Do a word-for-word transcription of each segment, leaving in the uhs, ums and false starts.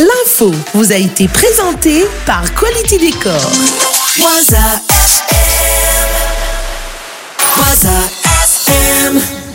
L'info vous a été présentée par Quality Decor. Waza F M. Waza F M.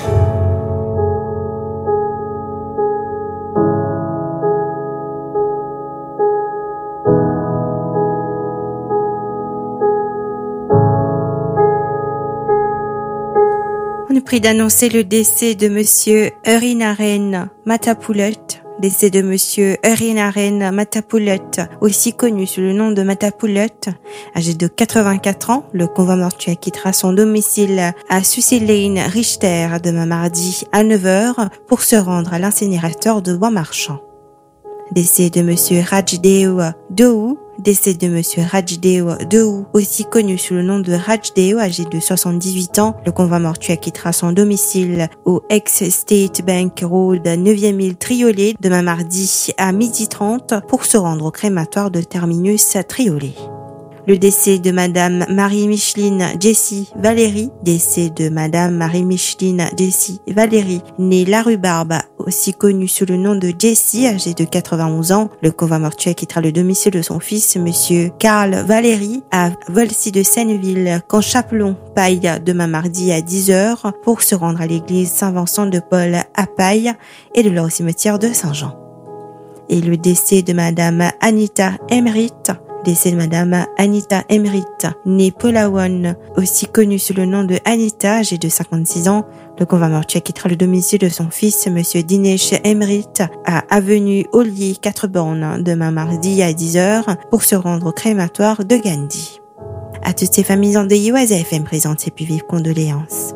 On est pris d'annoncer le décès de Monsieur Eurinaren Matapoulet. Décès de Monsieur Eurinaren Matapoulet, aussi connu sous le nom de Matapoulet. Âgé de quatre-vingt-quatre ans, le convoi mortuaire quittera son domicile à Susseline Richter demain mardi à neuf heures pour se rendre à l'incinérateur de Bois-Marchand. Décès de Monsieur Rajdeo Dohou. Décès de Monsieur Rajdeo Dohou, aussi connu sous le nom de Rajdeo, âgé de soixante-dix-huit ans. Le convoi mortuaire quittera son domicile au ex-State Bank Road, neuvième île Triolet, demain mardi à midi trente pour se rendre au crématoire de Terminus Triolet. Le décès de Madame Marie-Micheline Jessie Valérie. Décès de Madame Marie-Micheline Jessie Valérie, née La Rhubarbe, aussi connue sous le nom de Jessie, âgée de quatre-vingt-onze ans. Le convoi mortuaire quittera le domicile de son fils, Monsieur Karl Valéry, à Volcy de Seineville, qu'en Chapelon, Paille, demain mardi à dix heures, pour se rendre à l'église Saint-Vincent de Paul à Paille et de leur cimetière de Saint-Jean. Et le décès de Madame Anita Emmerich. Décès de Madame Anita Emmerich, née Polawan, aussi connue sous le nom de Anita, âgée de cinquante-six ans. Le convoi mortuaire quittera le domicile de son fils, Monsieur Dinesh Emmerich, à avenue Ollier quatre bornes, demain mardi à dix heures, pour se rendre au crématoire de Gandhi. À toutes ces familles endeuillées, Waza F M présente ses plus vives condoléances.